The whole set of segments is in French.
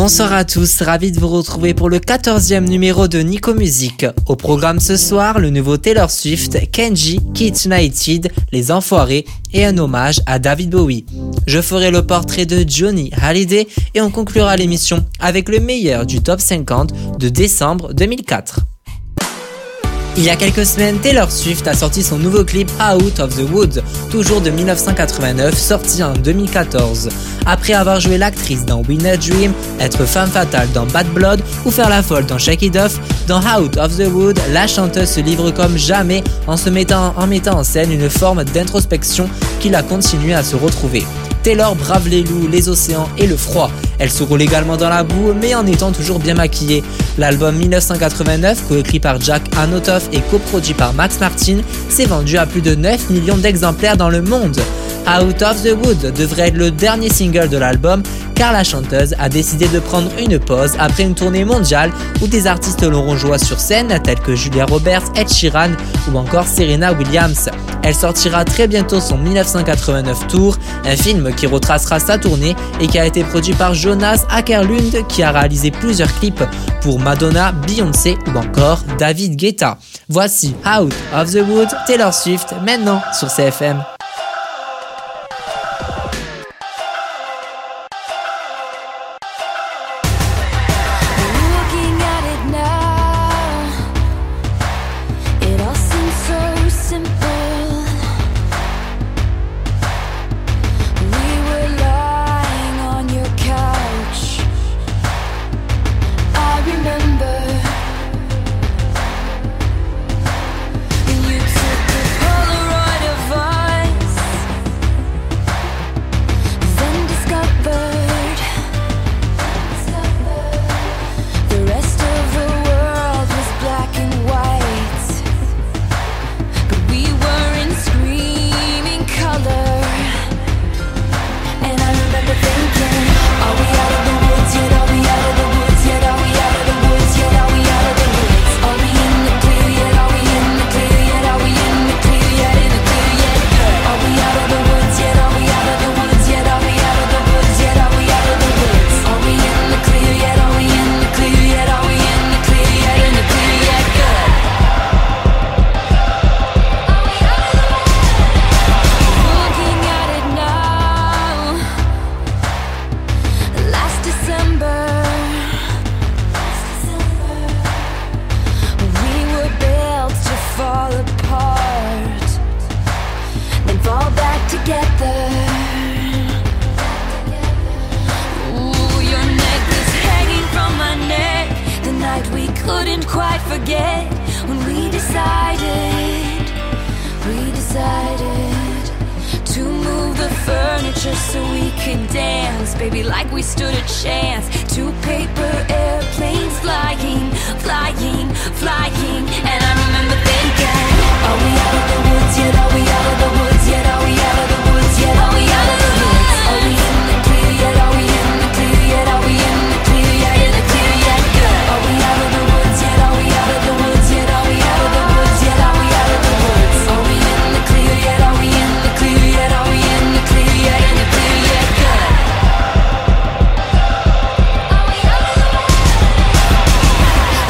Bonsoir à tous, ravi de vous retrouver pour le 14e numéro de Nico Musique. Au programme ce soir, le nouveau Taylor Swift, Kenji, Kids United, Les Enfoirés et un hommage à David Bowie. Je ferai le portrait de Johnny Hallyday et on conclura l'émission avec le meilleur du top 50 de décembre 2004. Il y a quelques semaines, Taylor Swift a sorti son nouveau clip Out of the Woods, toujours de 1989, sorti en 2014. Après avoir joué l'actrice dans Win a Dream, être femme fatale dans Bad Blood ou faire la folle dans Shake It Off, dans Out of the Woods, la chanteuse se livre comme jamais en mettant en scène une forme d'introspection qui la continue à se retrouver. Taylor brave les loups, les océans et le froid. Elle se roule également dans la boue, mais en étant toujours bien maquillée. L'album 1989, coécrit par Jack Antonoff et coproduit par Max Martin, s'est vendu à plus de 9 millions d'exemplaires dans le monde. Out of the Woods devrait être le dernier single de l'album, car la chanteuse a décidé de prendre une pause après une tournée mondiale où des artistes l'auront joué sur scène, tels que Julia Roberts, Ed Sheeran ou encore Serena Williams. Elle sortira très bientôt son 1989 tour, un film qui retracera sa tournée et qui a été produit par Jonas Åkerlund, qui a réalisé plusieurs clips pour Madonna, Beyoncé ou encore David Guetta. Voici Out of the Woods, Taylor Swift, maintenant sur CFM.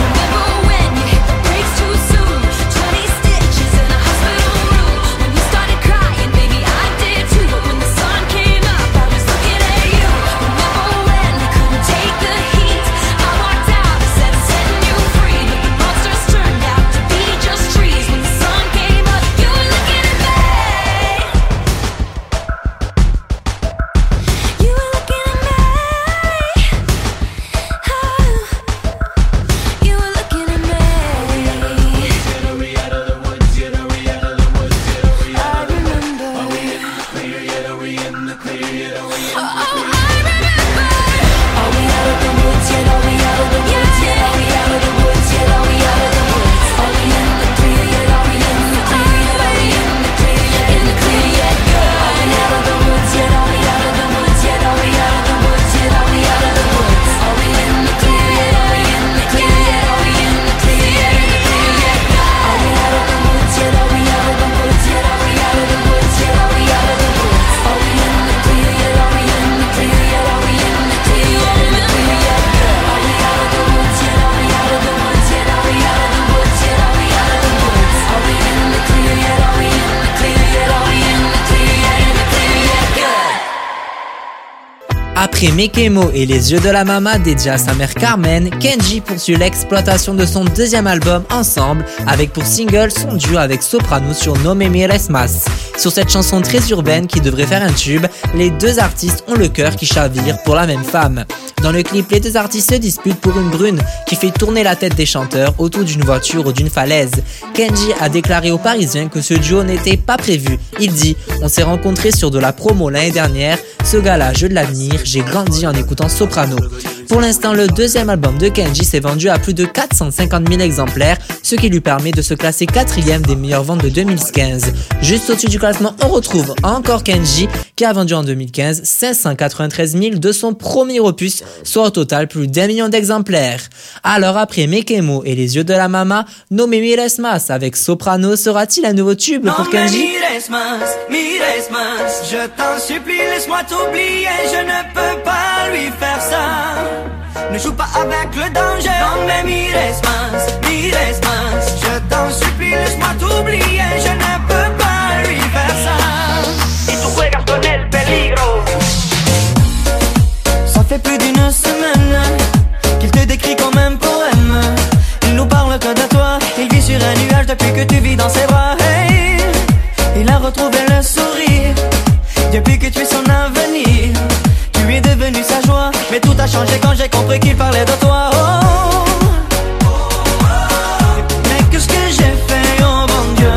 Start Après Mekemo et Les yeux de la mama dédié à sa mère Carmen, Kenji poursuit l'exploitation de son deuxième album Ensemble, avec pour single son duo avec Soprano sur No Me Mires Mas. Sur cette chanson très urbaine qui devrait faire un tube, les deux artistes ont le cœur qui chavire pour la même femme. Dans le clip, les deux artistes se disputent pour une brune qui fait tourner la tête des chanteurs autour d'une voiture ou d'une falaise. Kenji a déclaré aux Parisiens que ce duo n'était pas prévu. Il dit « On s'est rencontrés sur de la promo l'année dernière, ce gars-là, jeu de l'avenir, j'ai grandi en écoutant Soprano ». Pour l'instant, le deuxième album de Kenji s'est vendu à plus de 450 000 exemplaires, ce qui lui permet de se classer 4e des meilleures ventes de 2015. Juste au-dessus du classement, on retrouve encore Kenji, qui a vendu en 2015 593 000 de son premier opus, soit au total plus d'1 million d'exemplaires. Alors après Mekemo et Les yeux de la mama, No Me Mires Mas avec Soprano sera-t-il un nouveau tube pour Kenji? Mires mas, je t'en supplie, laisse-moi t'oublier, je ne peux pas lui faire ça. Ne joue pas avec le danger. Non mais mires mas, je t'en supplie, laisse-moi t'oublier, je ne peux pas lui faire ça. Y tu juegas con el peligro. Ça fait plus d'une semaine qu'il te décrit comme un poème. Il nous parle que de toi, il vit sur un nuage depuis que tu vis dans ses bras. Hey, il a retrouvé le sourire depuis que tu es son avenir. Tu es devenu sa joie, mais tout a changé quand j'ai compris qu'il parlait de toi. Oh, mais qu'est-ce que j'ai fait, oh mon Dieu.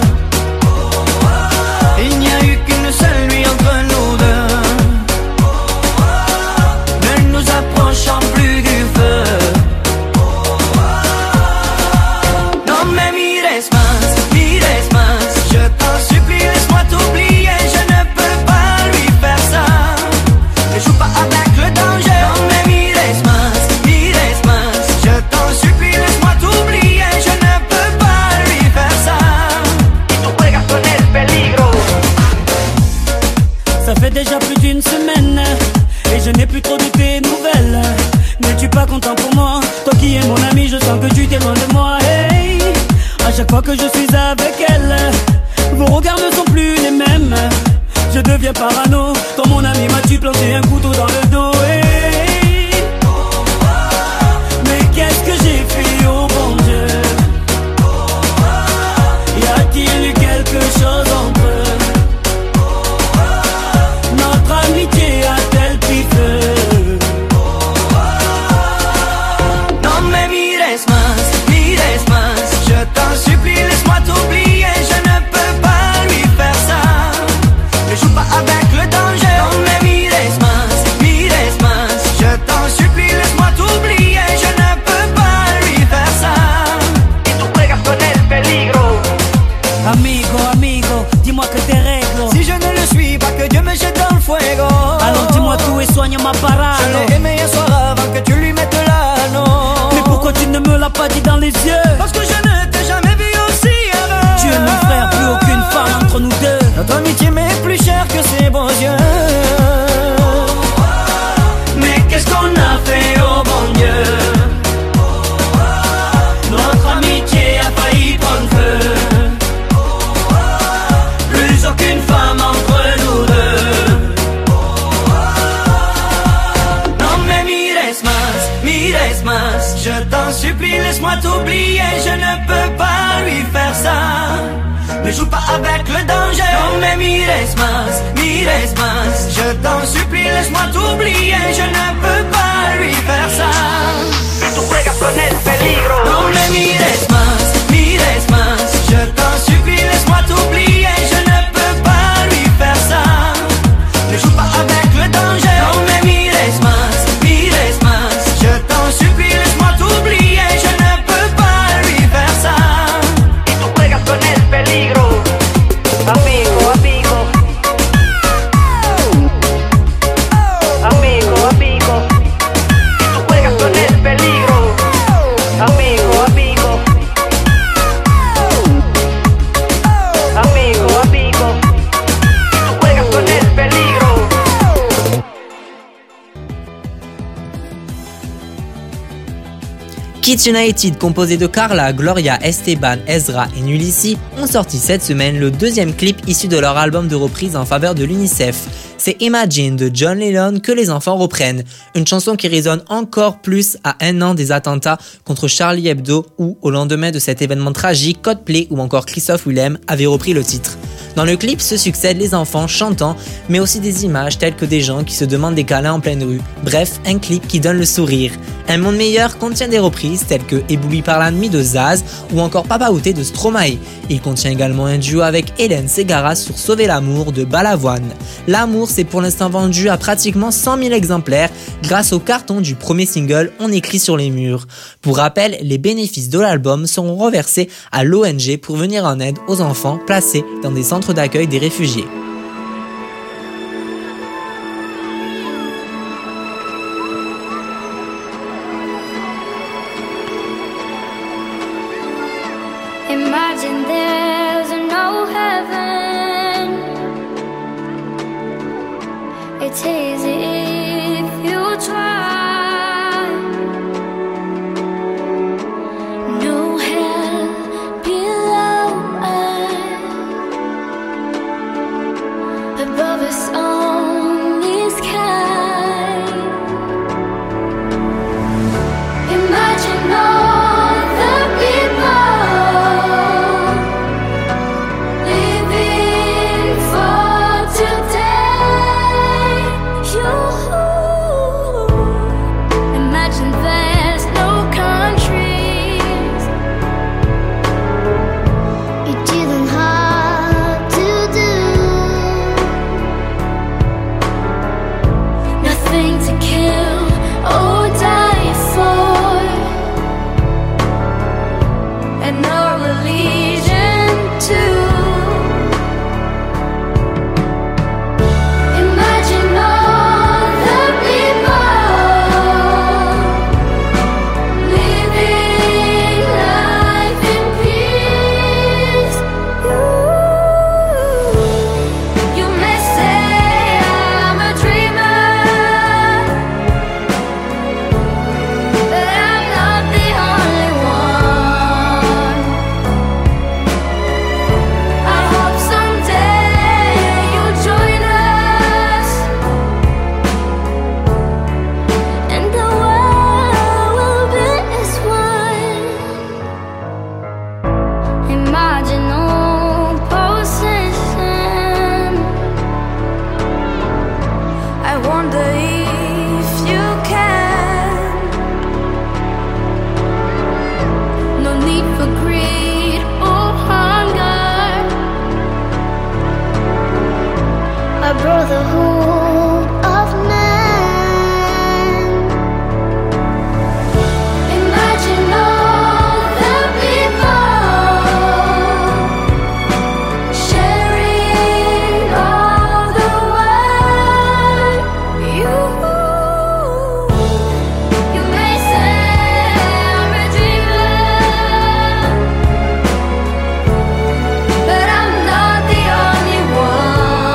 Il n'y a eu qu'une seule nuit entre nous deux, ne nous approchons plus du feu. Non mais mires mas, je t'en supplie, laisse-moi t'oublier, je ne peux pas lui faire ça. Ne joue pas avec le danger. Non mais mires mas, je t'en supplie, laisse-moi t'oublier, je ne peux pas lui faire ça. Y tu juegas con el peligro. Ça fait déjà plus d'une semaine et je n'ai plus trop de tes nouvelles. N'es-tu pas content pour moi? Toi qui es mon ami, je sens que tu t'es loin de moi. Hey, à chaque fois que je suis avec elle, vos regards ne sont plus les mêmes. Je deviens parano, quand mon ami m'a-tu planté un couteau dans le dos. Hey, mais qu'est-ce que j'ai fait, oh bon Dieu? Y a-t-il eu quelque chose entre eux? Notre amitié a-t-elle pris feu? Non mais mires mas, je t'en supplie, laisse-moi t'oublier, je ne peux pas lui faire ça. Ne joue pas avec le danger. Non mais mires mas, je t'en supplie, laisse-moi t'oublier, je ne peux pas lui faire ça. Y tu juegas con el peligro. Amigo, dis-moi que t'es règles. Si je ne le suis pas, que Dieu me jette dans le fuego. Alors dis-moi tout et soigne ma parade. Je l'ai aimé un soir avant que tu lui mettes l'anneau. Mais pourquoi tu ne me l'as pas dit dans les yeux? Parce que je ne t'ai jamais vu aussi heureux. Tu es mon frère, plus aucune femme entre nous deux. Notre amitié m'est plus chère que ses beaux yeux. Mais qu'est-ce qu'on a fait, oh bon Dieu? Notre amitié a failli prendre feu. Plus aucune femme entre nous deux. Non mais mires mas, je t'en supplie, laisse-moi t'oublier, je ne peux pas lui faire ça. Ne joue pas avec le danger. Non mais mires mas, je t'en supplie, laisse-moi t'oublier, je ne peux pas lui faire ça. Y tu juegas con el peligro. Non mais mires mas, je t'en supplie, laisse-moi t'oublier, je ne peux pas lui faire ça. Ne joue pas avec le danger. Non mais mires mas, je t'en supplie, laisse-moi t'oublier, je ne peux pas lui faire ça. Y tu juegas con el peligro. Amigo, amigo, amigo, amigo. Kids United, composé de Carla, Gloria, Esteban, Ezra et Nulissi, ont sorti cette semaine le deuxième clip issu de leur album de reprise en faveur de l'UNICEF. C'est Imagine de John Lennon que les enfants reprennent, une chanson qui résonne encore plus à un an des attentats contre Charlie Hebdo où, au lendemain de cet événement tragique, Coldplay ou encore Christophe Willem avaient repris le titre. Dans le clip se succèdent les enfants chantant, mais aussi des images telles que des gens qui se demandent des câlins en pleine rue. Bref, un clip qui donne le sourire. Un monde meilleur contient des reprises telles que Ébloui par la nuit de Zaz ou encore Papa Outé de Stromae. Il contient également un duo avec Hélène Ségara sur Sauver l'amour de Balavoine. L'amour s'est pour l'instant vendu à pratiquement 100 000 exemplaires grâce au carton du premier single On écrit sur les murs. Pour rappel, les bénéfices de l'album seront reversés à l'ONG pour venir en aide aux enfants placés dans des centres d'accueil des réfugiés. Imagine there's no heaven. It's easy if you try. No hell below us, above us only sky. Imagine all the people brotherhood of man. Imagine all the people sharing all the world. You may say I'm a dreamer, but I'm not the only one.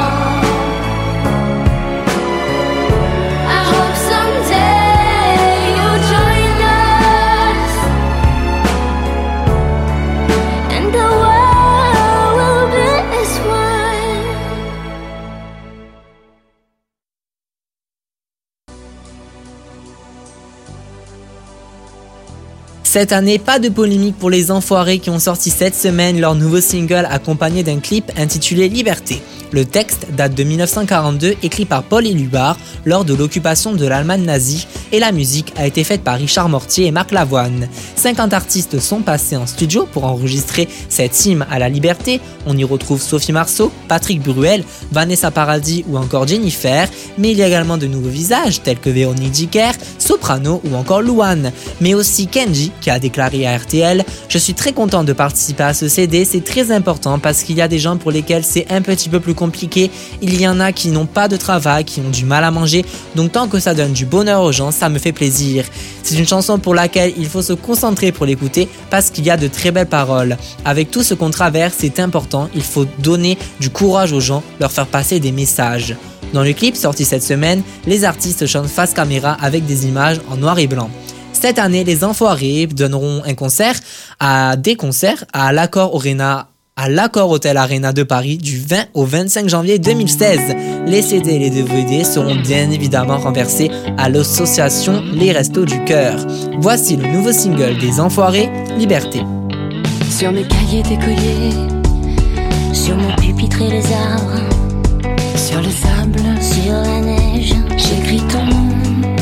Cette année, pas de polémique pour les Enfoirés qui ont sorti cette semaine leur nouveau single accompagné d'un clip intitulé Liberté. Le texte date de 1942, écrit par Paul Éluard lors de l'occupation de l'Allemagne nazie et la musique a été faite par Richard Mortier et Marc Lavoine. 50 artistes sont passés en studio pour enregistrer cette hymne à la liberté. On y retrouve Sophie Marceau, Patrick Bruel, Vanessa Paradis ou encore Jennifer, mais il y a également de nouveaux visages tels que Véronique Dicker, Soprano ou encore Louane, mais aussi Kenji qui a déclaré à RTL « Je suis très content de participer à ce CD, c'est très important parce qu'il y a des gens pour lesquels c'est un petit peu plus compliqué, il y en a qui n'ont pas de travail, qui ont du mal à manger, donc tant que ça donne du bonheur aux gens, ça me fait plaisir. C'est une chanson pour laquelle il faut se concentrer pour l'écouter parce qu'il y a de très belles paroles. Avec tout ce qu'on traverse, c'est important, il faut donner du courage aux gens, leur faire passer des messages. » Dans le clip sorti cette semaine, les artistes chantent face caméra avec des images en noir et blanc. Cette année, les Enfoirés donneront des concerts à l'Accor Hotel Arena de Paris du 20 au 25 janvier 2016. Les CD et les DVD seront bien évidemment renversés à l'association Les Restos du Cœur. Voici le nouveau single des Enfoirés, Liberté. Sur mes cahiers d'écolier, sur mon pupitre et les arbres, sur le sable, sur la neige, j'écris ton nom.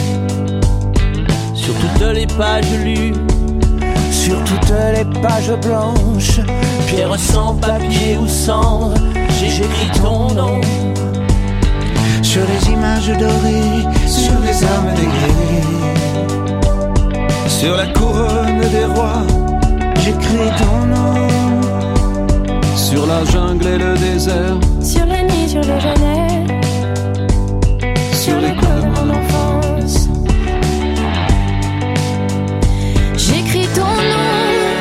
Sur toutes les pages lues, sur toutes les pages blanches, pierre sans papier ou cendre, j'écris ton nom. Sur les images dorées, sur les armes dégrées, sur la couronne des rois, j'écris ton nom. Sur la jungle et le désert, Sur la nuit, sur le Genève, sur les coins de mon enfance, j'écris ton nom.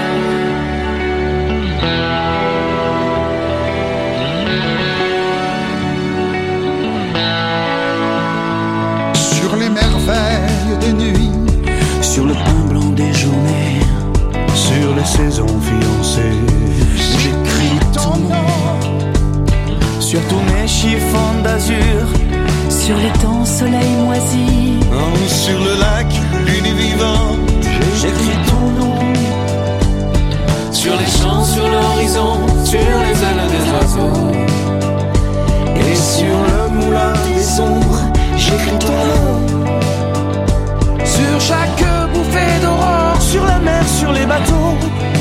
Sur les merveilles des nuits, Sur le pain blanc des journées, sur les saisons fiancées, j'écris ton nom. sur tous mes chiffons d'azur, Sur les temps soleil moisi, Sur le lac, l'une vivante, j'écris ton nom. Sur les champs, sur l'horizon, sur les ailes des oiseaux, et sur le moulin des ombres, j'écris ton nom. sur chaque bouffée d'aurore, sur la mer, sur les bateaux,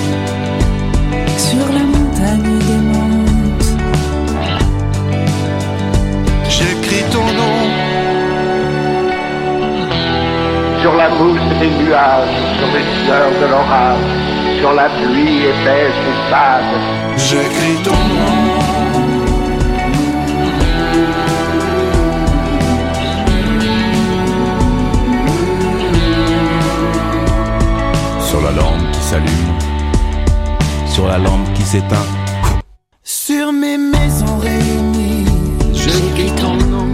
sur la montagne des montes, J'écris ton nom. Sur la mousse des nuages, sur les sueurs de l'orage, sur la pluie épaisse des sables, J'écris ton nom. sur la lampe qui s'allume, sur la lampe qui s'éteint. sur mes maisons réunies, J'écris ton nom.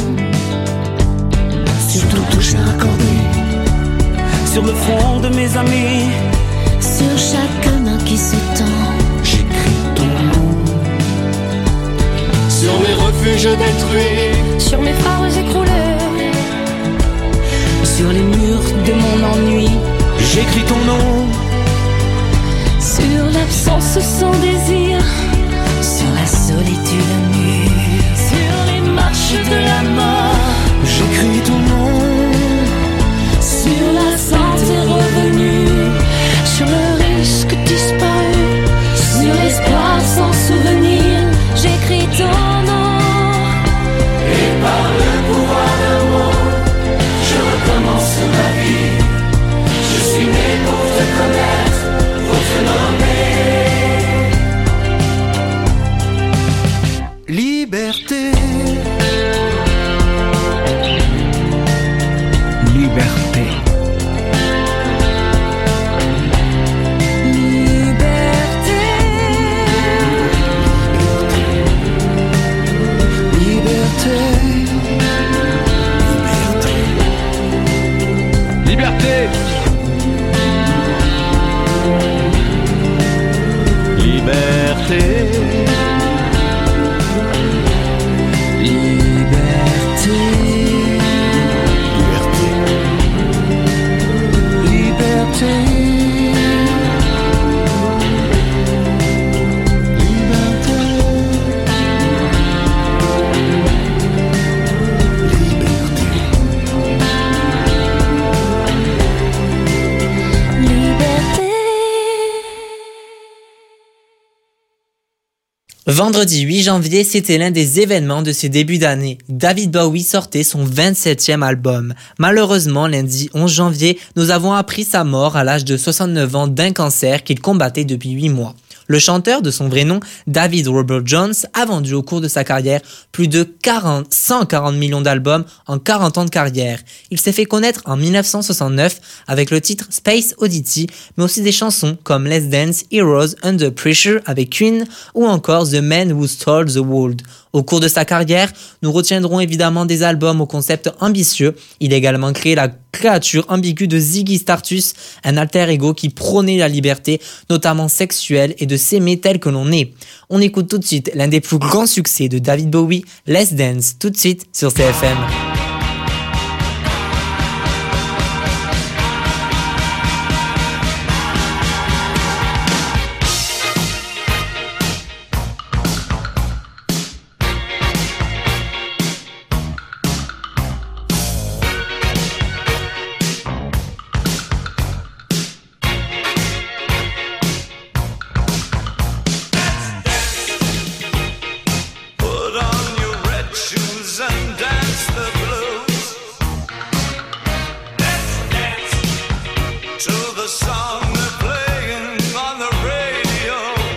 sur tout toucher accordé, sur le front de mes amis, sur chaque main qui se tend, j'écris ton nom. Sur mes refuges détruits, sur mes phares écroulés, sur les murs de mon ennui, j'écris ton nom. sur l'absence sans désir, sur la solitude nue, sur les marches de la mort, J'écris ton nom. sur la santé revenue, sur le risque disparu, sur l'espoir sans souvenir, j'écris ton nom. Et par le pouvoir d'un mot, je recommence ma vie. Je suis né pour te connaître, pour te nommer. Liberté. Liberté. Liberté. Liberté. Liberté. Vendredi 8 janvier, c'était l'un des événements de ce début d'année. David Bowie sortait son 27e album. Malheureusement, lundi 11 janvier, nous avons appris sa mort à l'âge de 69 ans d'un cancer qu'il combattait depuis 8 mois. Le chanteur, de son vrai nom, David Robert Jones, a vendu au cours de sa carrière plus de 140 millions d'albums en 40 ans de carrière. Il s'est fait connaître en 1969 avec le titre Space Oddity, mais aussi des chansons comme Let's Dance, Heroes, Under Pressure avec Queen ou encore The Man Who Stole the World. Au cours de sa carrière, nous retiendrons évidemment des albums au concept ambitieux. Il a également créé la créature ambiguë de Ziggy Stardust, un alter ego qui prônait la liberté, notamment sexuelle, et de s'aimer tel que l'on est. On écoute tout de suite l'un des plus grands succès de David Bowie, Let's Dance, tout de suite sur CFM. Put on your red shoes and dance the blues. Dance to the song they're playing on the radio.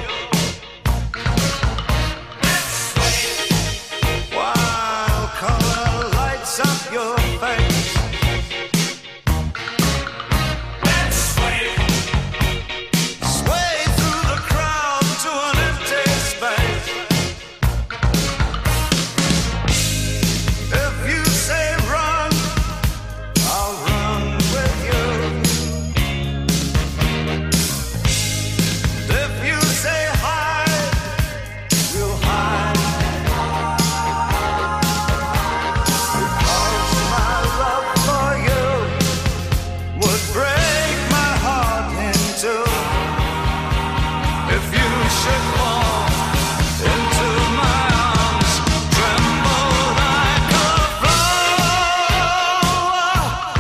While color lights up your face. Sway through the crowd to an empty space. If you say run, I'll run with you. If you say hide, we'll hide. Because my love for you would break my heart in two. If you should fall into my arms, tremble like a flower.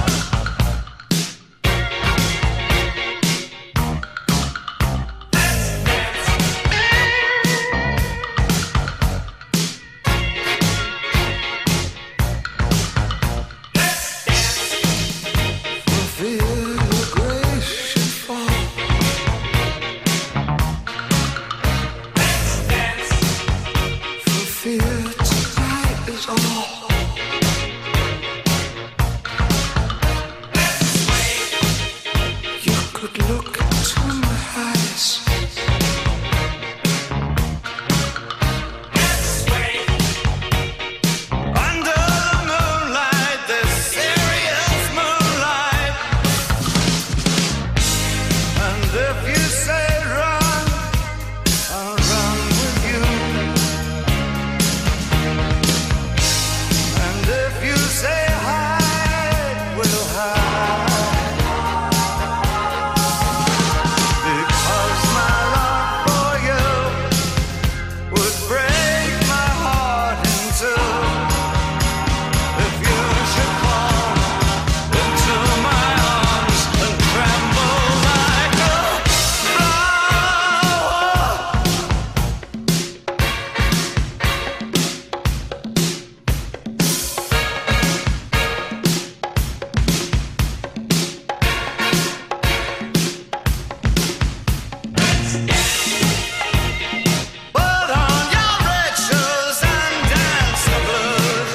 Feel your grace should fall. For fear tonight is all. You could look into my eyes. Under the moonlight, this serious moonlight. And if you say run, I'll run with you. And if you say hide, we'll hide. Because my love for you would break my heart in two. If you should fall into my arms and tremble like a flower. Put on your red shoes and dance the blues.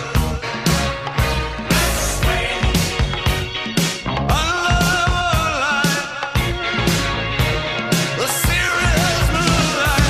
Under the moonlight, the serious moonlight.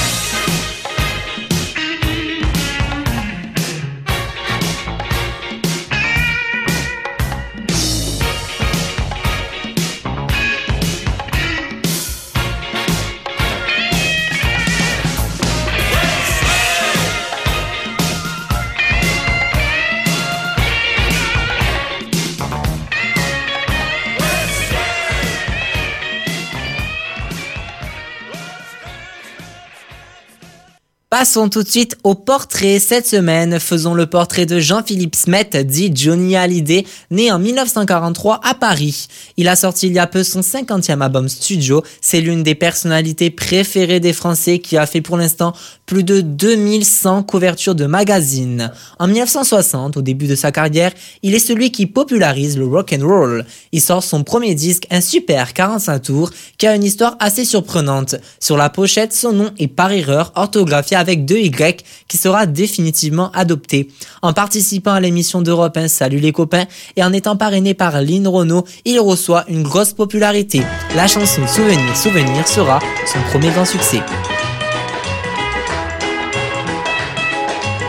Passons tout de suite au portrait. Cette semaine, faisons le portrait de Jean-Philippe Smet, dit Johnny Hallyday, né en 1943 à Paris. Il a sorti il y a peu son 50e album studio. C'est l'une des personnalités préférées des Français qui a fait pour l'instant plus de 2100 couvertures de magazines. En 1960, au début de sa carrière, il est celui qui popularise le rock and roll. Il sort son premier disque, un super 45 tours, qui a une histoire assez surprenante. Sur la pochette, son nom est par erreur orthographié avec 2 Y, qui sera définitivement adopté. En participant à l'émission d'Europe 1 Salut les copains et en étant parrainé par Lynn Renaud, il reçoit une grosse popularité. La chanson Souvenir, Souvenir sera son premier grand succès.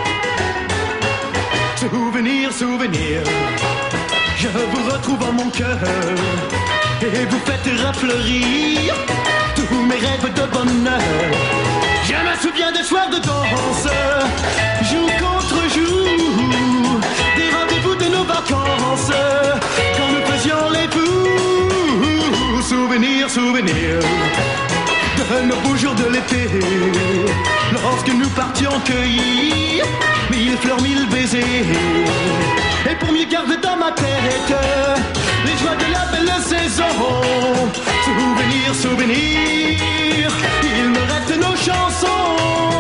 souvenir. Je vous retrouve en mon cœur et vous faites rafleurir tous mes rêves de bonheur. Je me souviens des soirs de danse, jour contre jour, des rendez-vous de nos vacances, quand nous faisions les fous. Souvenirs, souvenirs de nos beaux jours de l'été, lorsque nous partions cueillir 1000 fleurs, 1000 baisers. Et pour mieux garder dans ma tête les joies de la belle saison. Souvenirs, souvenirs, il me reste nos chansons.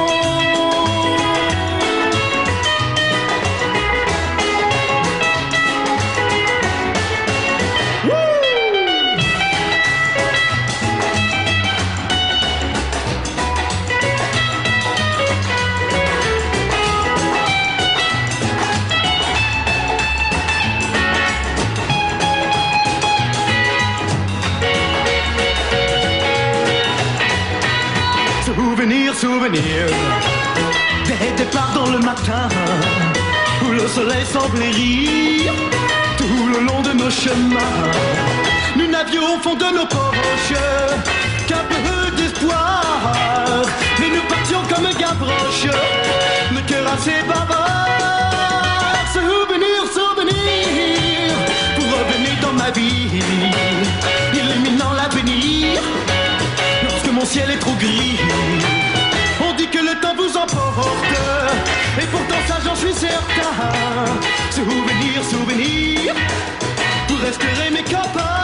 Souvenirs, souvenirs des départs dans le matin où le soleil semblait rire tout le long de nos chemins. Nous n'avions au fond de nos poches qu'un peu d'espoir, mais nous partions comme un gavroche, le cœur assez bavard. Souvenirs, souvenirs, pour revenir dans ma vie, illuminant l'avenir. Lorsque mon ciel est trop gris, on dit que le temps vous emporte, et pourtant ça j'en suis certain. Souvenirs, souvenirs, vous resterez mes copains.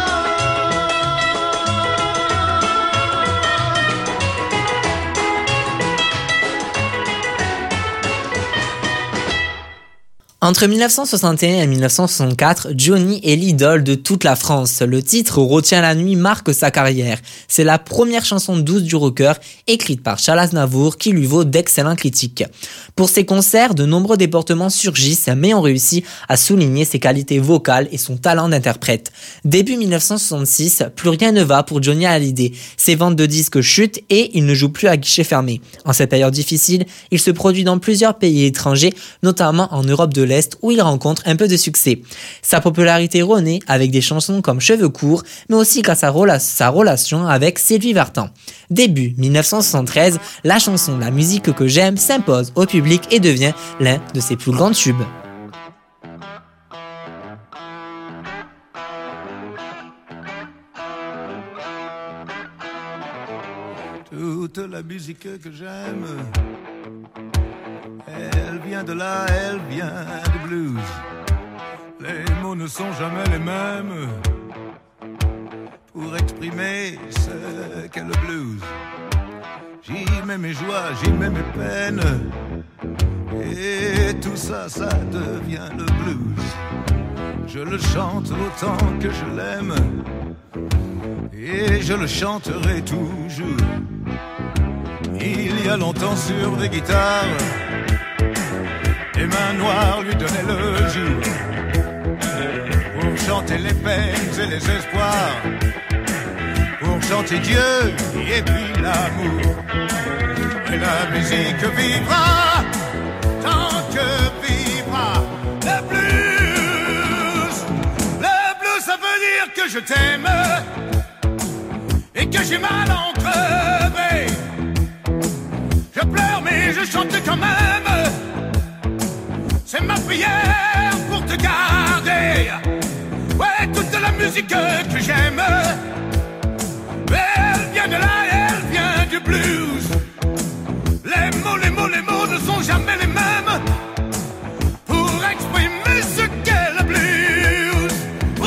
Entre 1961 et 1964, Johnny est l'idole de toute la France. Le titre Retiens la nuit marque sa carrière. C'est la première chanson douce du rocker, écrite par Charles Aznavour, qui lui vaut d'excellentes critiques. Pour ses concerts, de nombreux départements surgissent, mais ont réussi à souligner ses qualités vocales et son talent d'interprète. Début 1966, plus rien ne va pour Johnny Hallyday. Ses ventes de disques chutent et il ne joue plus à guichet fermé. En cette période difficile, il se produit dans plusieurs pays étrangers, notamment en Europe de l'Est, où il rencontre un peu de succès. Sa popularité renaît avec des chansons comme Cheveux courts, mais aussi grâce à sa relation avec Sylvie Vartan. Début 1973, la chanson La musique que j'aime s'impose au public et devient l'un de ses plus grands tubes. Toute la musique que j'aime, elle vient de là, elle vient du blues. Les mots ne sont jamais les mêmes pour exprimer ce qu'est le blues. J'y mets mes joies, j'y mets mes peines, et tout ça, ça devient le blues. Je le chante autant que je l'aime, et je le chanterai toujours. Il y a longtemps sur des guitares, les mains noires lui donnaient le jour pour chanter les peines et les espoirs, pour chanter Dieu et puis l'amour. Et la musique vivra tant que vivra le blues. Le blues, ça veut dire que je t'aime et que j'ai mal en crever. Je pleure mais je chante quand même, c'est ma prière pour te garder. Ouais, toute la musique que j'aime, elle vient de là, elle vient du blues. Les mots, les mots, les mots ne sont jamais les mêmes pour exprimer ce qu'est le blues. Wow!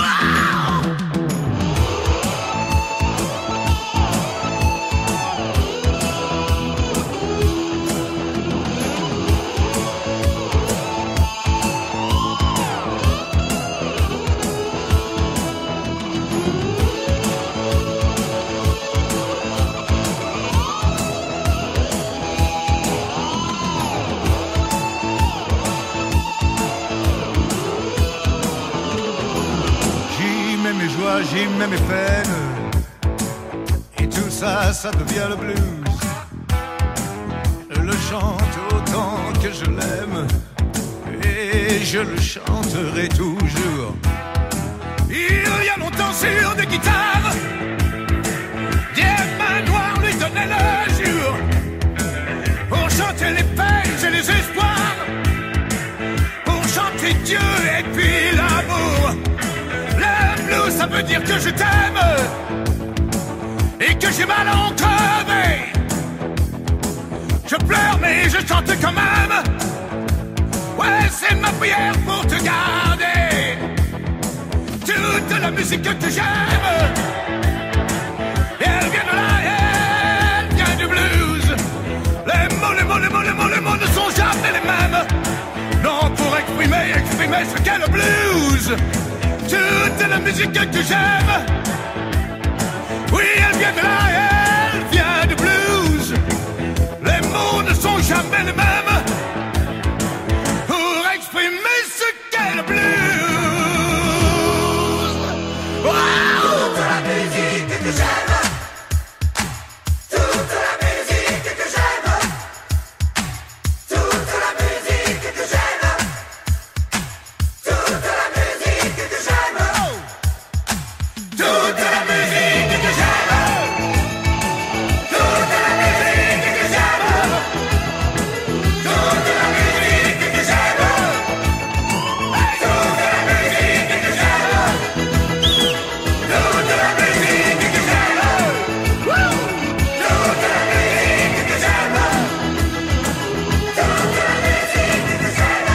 J'y mets mes peines, et tout ça, ça devient le blues. Je le chante autant que je l'aime, et je le chanterai toujours. Il y a longtemps sur des guitares, des mains noires lui donnaient le jour pour chanter les peines et les espoirs, pour chanter Dieu et puis l'amour. Le blues, ça veut dire que je t'aime et que j'ai mal en crever. Je pleure mais je chante quand même. Ouais, c'est ma prière pour te garder. Toute la musique que j'aime, elle vient de là, elle vient du blues. Les mots ne sont jamais les mêmes. Non, pour exprimer ce qu'est le blues. Toute la musique que j'aime, oui, elle vient de là, elle vient du blues. Les mots ne sont jamais les mêmes pour exprimer ce qu'est le blues. Wow! Toute la musique que j'aime, toute la musique que j'aime, toute la musique que j'aime, toute la musique que j'aime, toute la musique que j'aime, toute la musique que j'aime, toute la musique que j'aime, toute la musique que j'aime, toute la musique que j'aime, toute la musique que j'aime, toute la musique que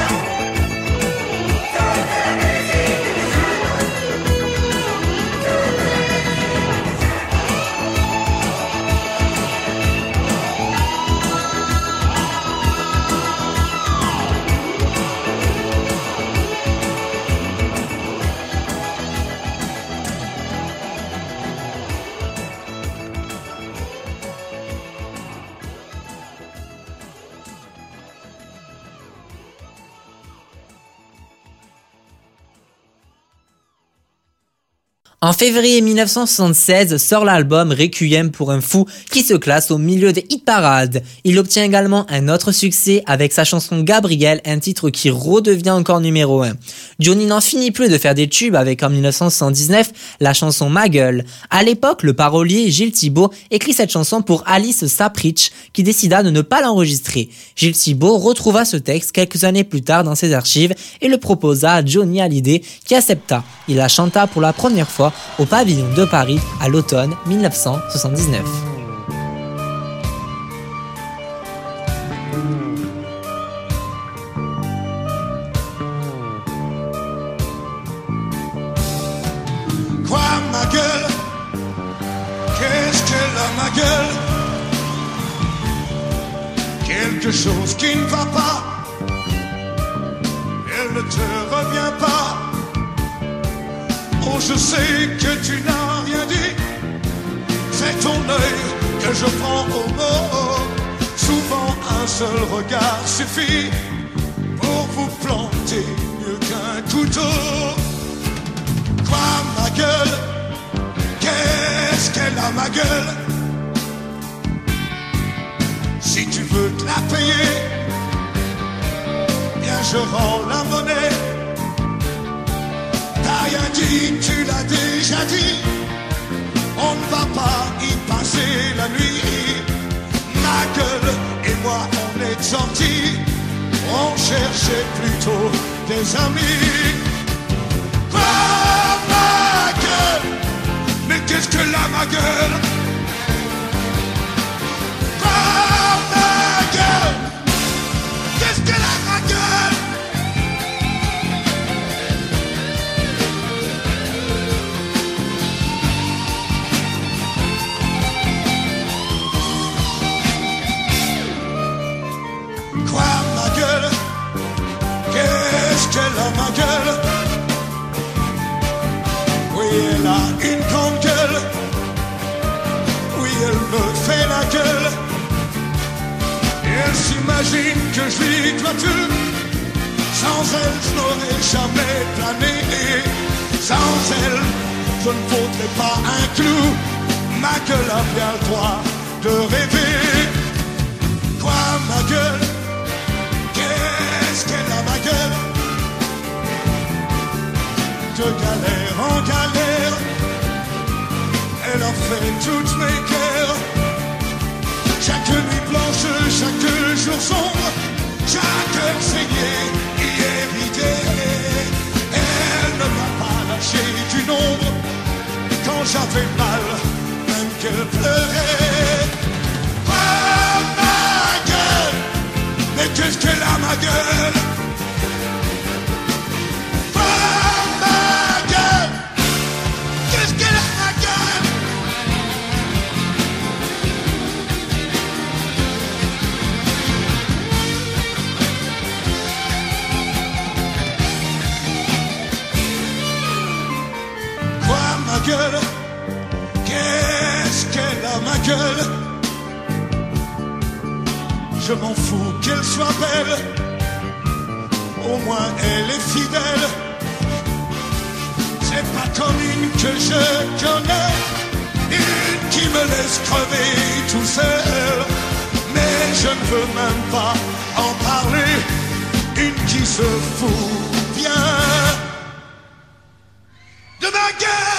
En février 1976 sort l'album Requiem pour un fou qui se classe au milieu des hit-parades. Il obtient également un autre succès avec sa chanson Gabriel, un titre qui redevient encore numéro 1. Johnny n'en finit plus de faire des tubes avec en 1979 la chanson Ma gueule. À l'époque, le parolier Gilles Thibault écrit cette chanson pour Alice Sapritch qui décida de ne pas l'enregistrer. Gilles Thibault retrouva ce texte quelques années plus tard dans ses archives et le proposa à Johnny Hallyday qui accepta. Il la chanta pour la première fois au pavillon de Paris à l'automne 1979. Quoi ma gueule? Qu'est-ce qu'elle a ma gueule? Quelque chose qui ne va pas. Elle ne te revient pas. Oh, je sais que tu n'as rien dit. C'est ton œil que je prends au mot. Souvent un seul regard suffit pour vous planter mieux qu'un couteau. Quoi ma gueule? Qu'est-ce qu'elle a ma gueule? Si tu veux te la payer, bien je rends la monnaie. T'as rien dit, tu l'as déjà dit. On ne va pas y passer la nuit. Ma gueule et moi on est sortis. On cherchait plutôt des amis. Quoi ma gueule? Mais qu'est-ce que là ma gueule? Quoi ma gueule? Qu'est-ce que là ma gueule? Quoi ma gueule? Qu'est-ce qu'elle a ma gueule? Oui, elle a une grande gueule. Oui, elle me fait la gueule. Et elle s'imagine que je lui dois tout. Sans elle, je n'aurais jamais plané. Sans elle, je ne vaudrais pas un clou. Ma gueule a bien le droit de rêver. Quoi ma gueule? Qu'est-ce qu'elle a ma gueule? de galère en galère. Elle a fait toutes mes guerres. Chaque nuit blanche, chaque jour sombre, chaque heure saignée, hier idée. Elle ne m'a pas lâché du nombre quand j'avais mal, même qu'elle pleurait. Oh ma gueule, mais qu'est-ce qu'elle a ma gueule? Gueule, qu'est-ce qu'elle a ma gueule? Je m'en fous qu'elle soit belle, au moins elle est fidèle. C'est pas comme une que je connais, une qui me laisse crever tout seul. Mais je ne veux même pas en parler, une qui se fout bien de ma gueule.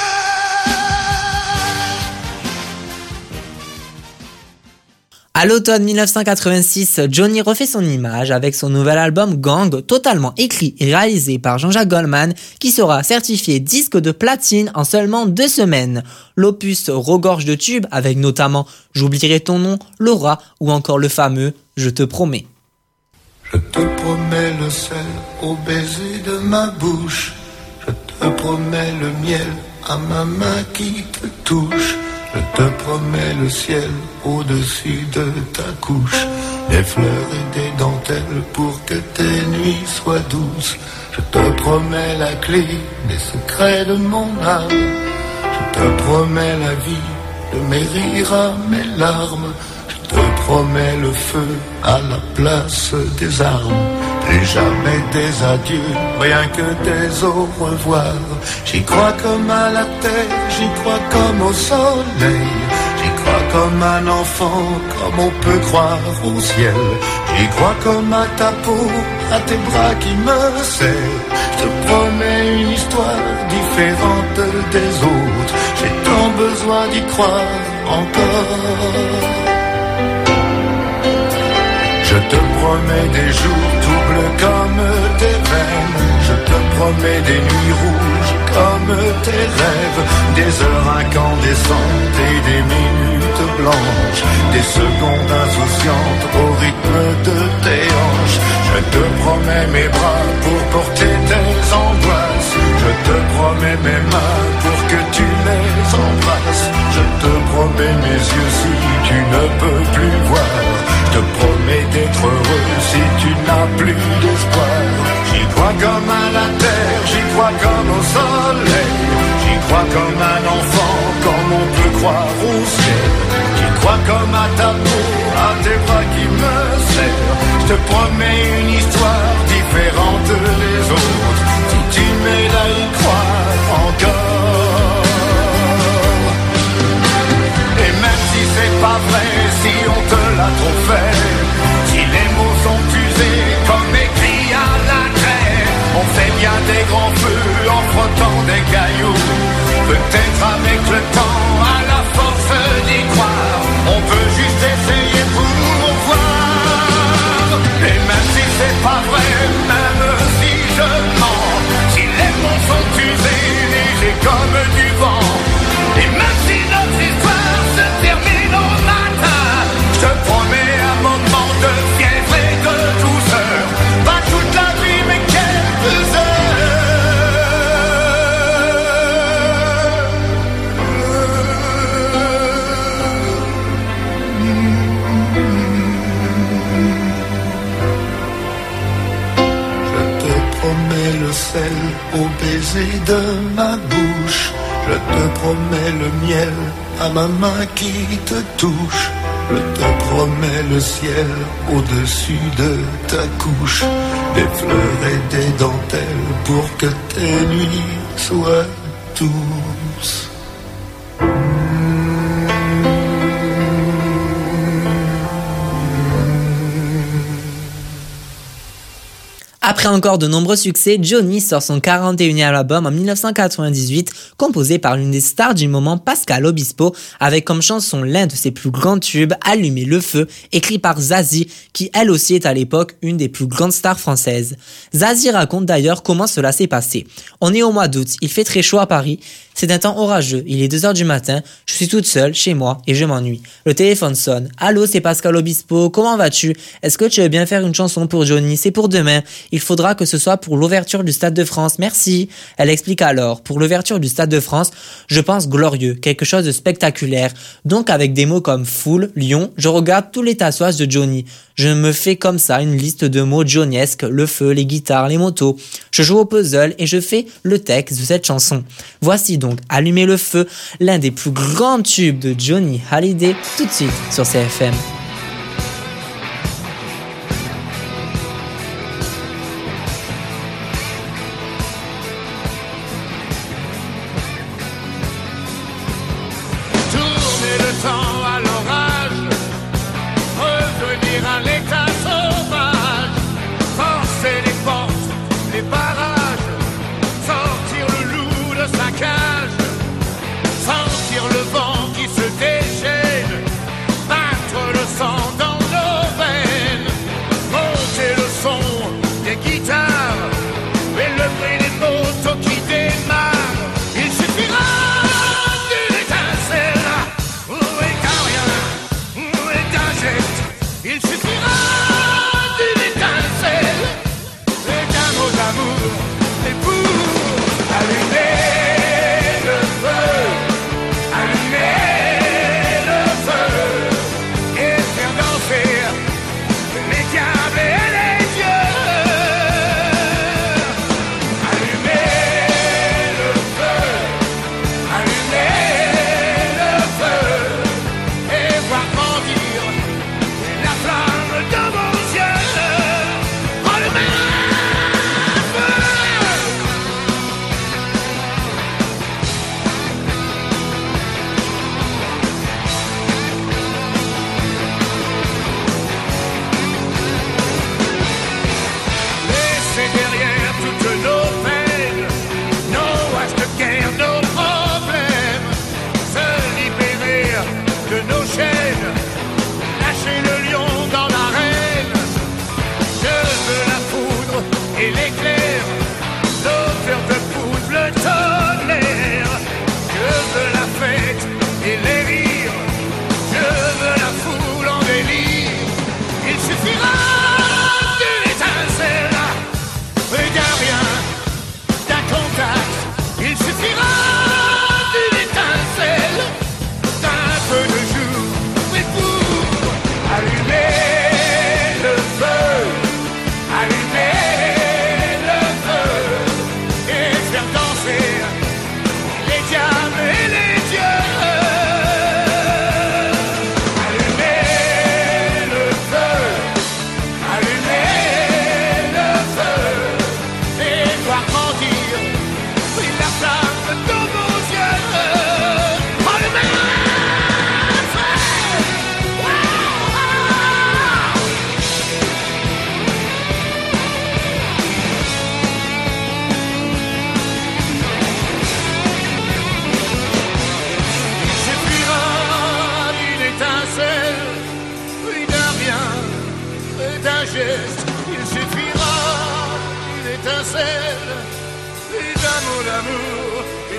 À l'automne 1986, Johnny refait son image avec son nouvel album Gang, totalement écrit et réalisé par Jean-Jacques Goldman, qui sera certifié disque de platine en seulement 2 semaines. L'opus regorge de tubes avec notamment J'oublierai ton nom, Laura ou encore le fameux Je te promets. Je te promets le sel au baiser de ma bouche. Je te promets le miel à ma main qui te touche. Je te promets le ciel au-dessus de ta couche, des fleurs et des dentelles pour que tes nuits soient douces. Je te promets la clé des secrets de mon âme. Je te promets la vie de mes rires à mes larmes. Je te promets le feu à la place des armes. Et jamais des adieux, rien que des au revoir. J'y crois comme à la terre, j'y crois comme au soleil. J'y crois comme un enfant, comme on peut croire au ciel. J'y crois comme à ta peau, à tes bras qui me serrent. Je te promets une histoire différente des autres. J'ai tant besoin d'y croire encore. Je te promets des jours doubles comme tes veines. Je te promets des nuits rouges comme tes rêves. Des heures incandescentes et des minutes blanches. Des secondes insouciantes au rythme de tes hanches. Je te promets mes bras pour porter tes angoisses. Je te promets mes mains pour que tu les embrasses. Je te promets mes yeux si tu ne peux plus voir. Je te promets d'être heureux si tu n'as plus d'espoir. J'y crois comme à la terre, j'y crois comme au soleil. J'y crois comme un enfant, comme on peut croire au ciel. J'y crois comme à ta peau, à tes bras qui me serrent. Je te promets une histoire différente des autres. Si tu m'aides à y croire encore. Et même si c'est pas vrai, si on te l'a trop fait, si les mots sont usés comme écrits à la craie, on fait bien des grands feux en frottant des cailloux. Peut-être avec le temps, à la force d'y croire, on peut juste essayer pour voir. Et même si c'est pas vrai, même si je mens, si les mots sont usés, légers comme du vent, et même si notre histoire se termine au matin, je te promets un moment de fièvre et de douceur. Pas toute la vie mais quelques Je te promets le sel au baiser de ma bouche. Je te promets le miel à ma main qui te touche. Je te promets le ciel au-dessus de ta couche. Des fleurs et des dentelles pour que tes nuits soient douces. Après Après encore de nombreux succès, Johnny sort son 41e album en 1998, composé par l'une des stars du moment, Pascal Obispo, avec comme chanson l'un de ses plus grands tubes, Allumer le feu, écrit par Zazie, qui elle aussi est à l'époque une des plus grandes stars françaises. Zazie raconte d'ailleurs comment cela s'est passé. On est au mois d'août, il fait très chaud à Paris, c'est un temps orageux, il est 2h du matin, je suis toute seule chez moi et je m'ennuie. Le téléphone sonne. Allô, c'est Pascal Obispo, comment vas-tu? Est-ce que tu veux bien faire une chanson pour Johnny? C'est pour demain. Il faudra que ce soit pour l'ouverture du Stade de France, merci. Elle explique alors, pour l'ouverture du Stade de France, je pense glorieux, quelque chose de spectaculaire. Donc avec des mots comme foule, lion, je regarde tous les tatouages de Johnny. Je me fais comme ça une liste de mots johnniesques, le feu, les guitares, les motos. Je joue au puzzle et je fais le texte de cette chanson. Voici donc Allumer le feu, l'un des plus grands tubes de Johnny Hallyday, tout de suite sur CFM. Tourner le temps à l'orage, revenir à l'état sauvage, forcer les portes, les barrages, sortir le loup de sa cage, sentir le vent qui se déchaîne, battre le sang dans nos veines, monter le son des guitares et le bruit des motos qui démarrent. Il suffira d'une étincelle, ou d'un rien, ou d'un geste. Il suffira d'une étincelle et d'un mot d'amour, et pour allumer le feu, allumer le feu, et faire danser les diables et les dieux. Allumer le feu, et voir grandir la flamme de vos yeux. Allumer le feu. Laissez derrière toutes nos peines, nos haches de guerre, nos problèmes, se libérer de nos chaînes, lâcher le lion dans l'arène. Je veux la foudre et l'éclair, l'odeur de poudre, le tonnerre. Je veux la fête et les rires, je veux la foule en délire. Il suffira d'une étincelle et d'un rien, d'un contact. Il suffira d'une étincelle, d'un peu de jour, mais pour allumer le feu, allumer le feu, et faire danser les diables et les dieux. Allumer le feu, allumer le feu, et voir grandir la flamme de vos yeux. Allumer le feu. Il suffira d'une étincelle, oui d'un rien, d'un geste. Il suffira d'une étincelle, oui d'un mot d'amour, et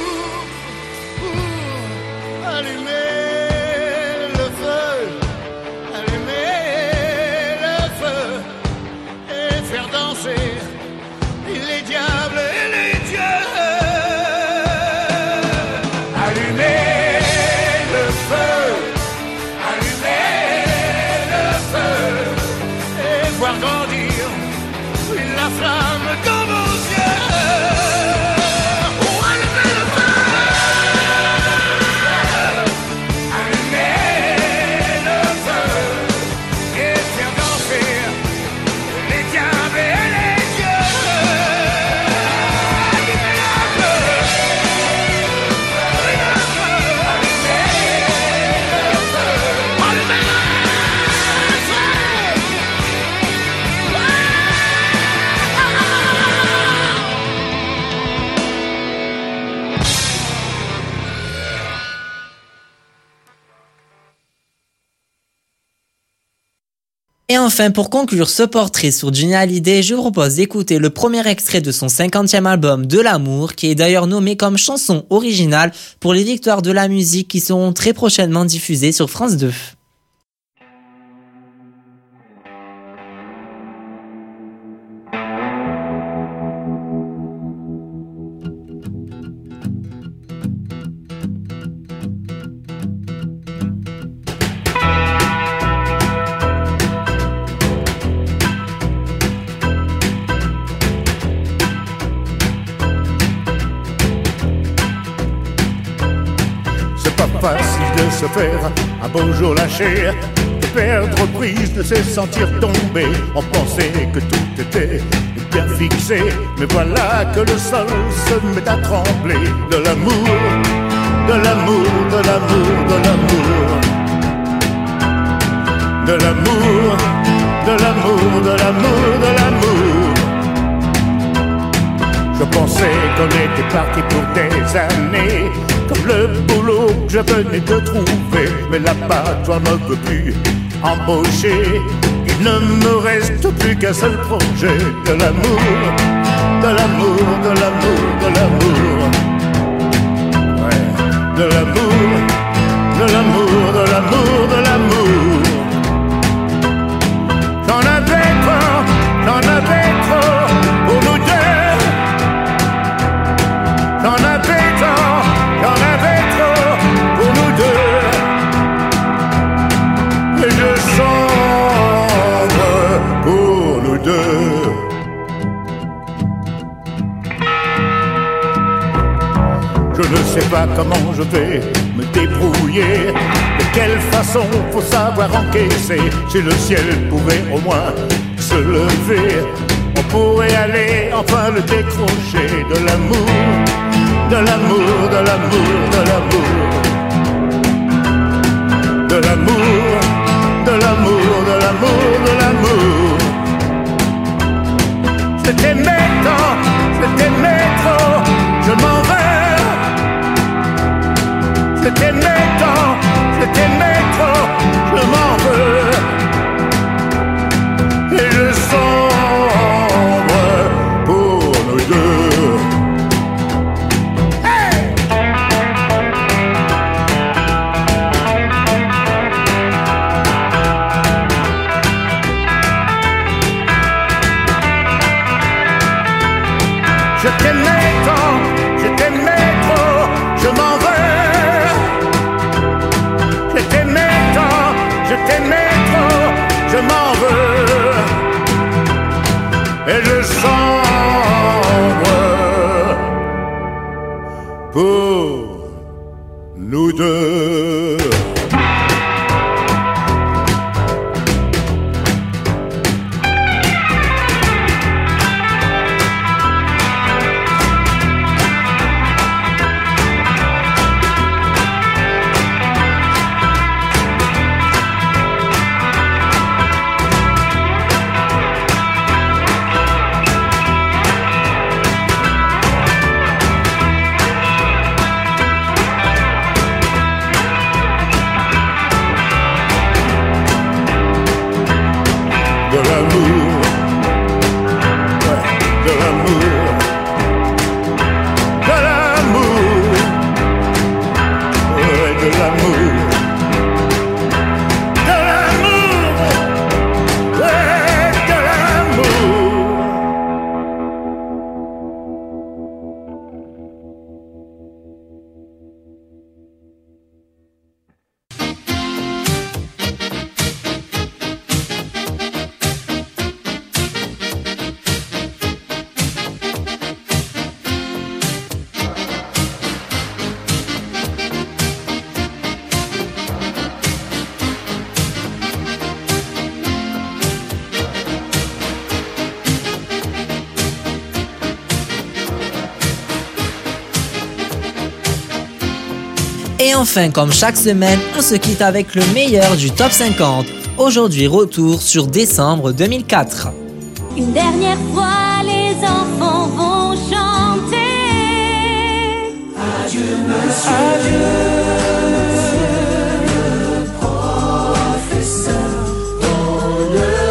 pour allumer le feu, allumer le feu, et faire danser les diables et les dieux. Allumer le feu, allumer le feu, et voir grandir la flamme dans vos yeux. Et enfin, pour conclure ce portrait sur Johnny Hallyday, je vous propose d'écouter le premier extrait de son 50e album De l'amour, qui est d'ailleurs nommé comme chanson originale pour les victoires de la musique qui seront très prochainement diffusées sur France 2. Pas facile de se faire un beau jour lâcher, de perdre prise, de se sentir tomber. On pensait que tout était bien fixé, mais voilà que le sol se met à trembler. De l'amour, de l'amour, de l'amour, de l'amour, de l'amour, de l'amour, de l'amour, de l'amour. Je pensais qu'on était parti pour des années, comme le boulot que je venais de trouver. Mais là-bas, toi ne veux plus embaucher. Il ne me reste plus qu'un seul projet. De l'amour, de l'amour, de l'amour, de l'amour. Ouais. De l'amour, de l'amour, de l'amour, de l'amour. J'en avais trop pour nous deux. J'en avais trop pour nous deux. Et je sombre pour nous deux. Je ne sais pas comment je vais me débrouiller. De quelle façon faut savoir encaisser. Si le ciel pouvait au moins se lever, on pourrait aller enfin le décrocher. De l'amour, de l'amour, de l'amour, de l'amour, de l'amour, de l'amour, de l'amour, de l'amour. Je t'aimais tant, je t'aimais trop, je m'en vais. Je t'aimais tant, je t'aimais trop, je m'en veux. Et je sombre pour nous deux. Je t'aimais tant, je t'aimais trop, je m'en veux. Je t'aimais tant, je t'aimais trop, je m'en veux. Et je sombre pour nous deux. De l'amour, ouais, de l'amour, de l'amour, ouais, de l'amour, de l'amour, ouais, de l'amour. Et enfin, comme chaque semaine, on se quitte avec le meilleur du top 50. Aujourd'hui, retour sur décembre 2004. Une dernière fois, les enfants vont chanter. Adieu, monsieur. Adieu. Professeur, on ne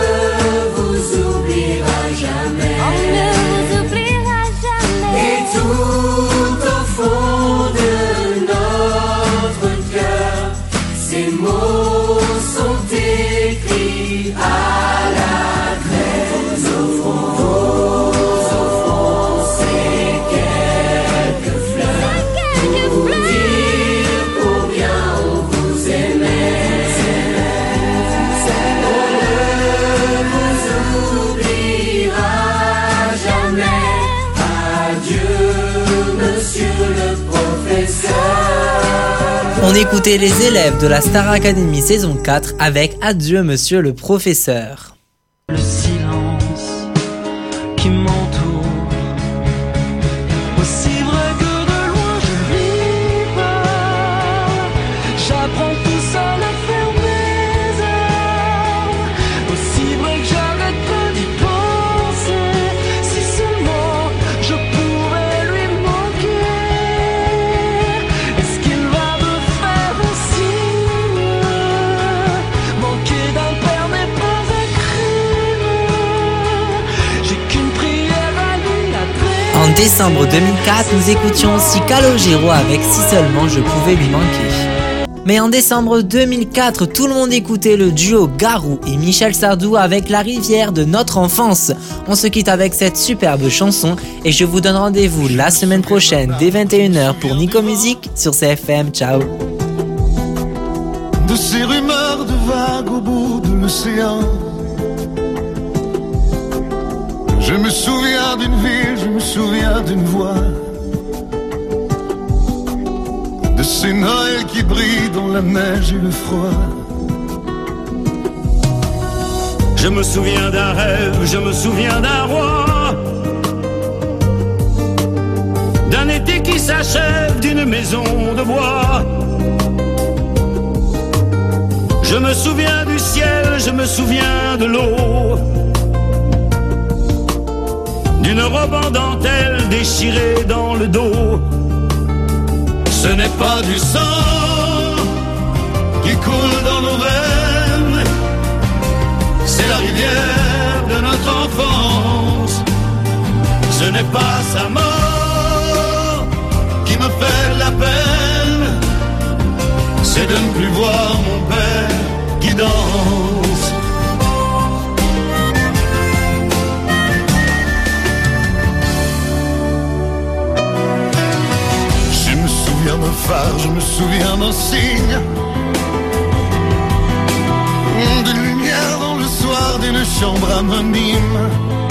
On écoutait les élèves de la Star Academy saison 4 avec Adieu monsieur le professeur. Le silence qui m'entoure, aussi vrai que de loin je vis pas. J'apprends tout seul à fermer mes armes, aussi vrai que j'arrête pas d'y penser. Si seulement je pouvais lui manquer, est-ce qu'il va me faire un signe? Manquer d'un père n'est pas un crime. J'ai qu'une prière à lui adresser. En décembre 2004, nous écoutions aussi Calogero avec Si seulement je pouvais lui manquer. Mais en décembre 2004, tout le monde écoutait le duo Garou et Michel Sardou avec La rivière de notre enfance. On se quitte avec cette superbe chanson et je vous donne rendez-vous la semaine prochaine dès 21h pour Nico Musique sur CFM. Ciao. De ces rumeurs de vagues au bout de l'océan. Je me souviens d'une ville, je me souviens d'une voix. De ces Noëls qui brillent dans la neige et le froid. Je me souviens d'un rêve, je me souviens d'un roi, d'un été qui s'achève, d'une maison de bois. Je me souviens du ciel, je me souviens de l'eau, d'une robe en dentelle déchirée dans le dos. Ce n'est pas du sang qui coule dans nos veines, c'est la rivière de notre enfance. Ce n'est pas sa mort qui me fait la peine, c'est de ne plus voir mon père qui danse. Je me souviens d'un phare, je me souviens d'un signe, d'une lumière dans le soir, d'une chambre anonyme.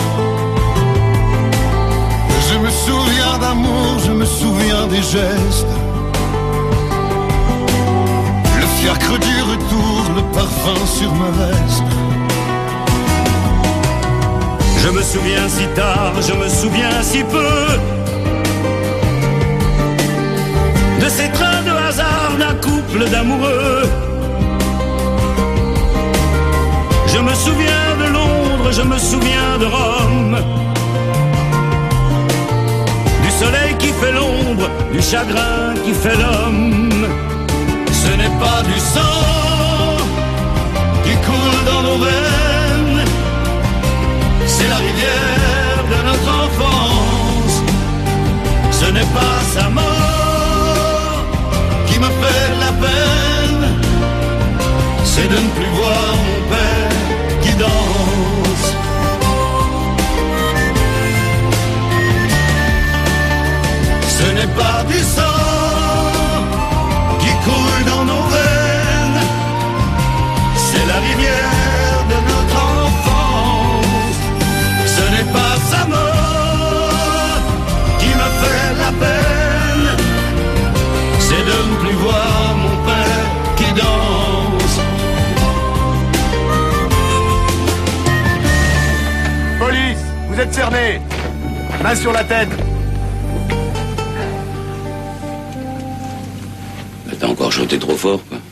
Je me souviens d'amour, je me souviens des gestes, le fiacre du retour, le parfum sur ma veste. Je me souviens si tard, je me souviens si peu, de ces trains de hasard d'un couple d'amoureux. Je me souviens de Londres, je me souviens de Rome, du soleil qui fait l'ombre, du chagrin qui fait l'homme. Ce n'est pas du sang qui coule dans nos veines, c'est la rivière de notre enfance. Ce n'est pas sa mort qui me fait la peine, c'est de ne plus voir mon père qui danse. Ce n'est pas du sang qui coule dans nos veines, c'est la rivière de notre enfance. Ce n'est pas sa mort qui me fait la peine, c'est de ne plus voir mon père qui danse. Police, vous êtes cernés. Main sur la tête. T'as encore chanté trop fort, quoi.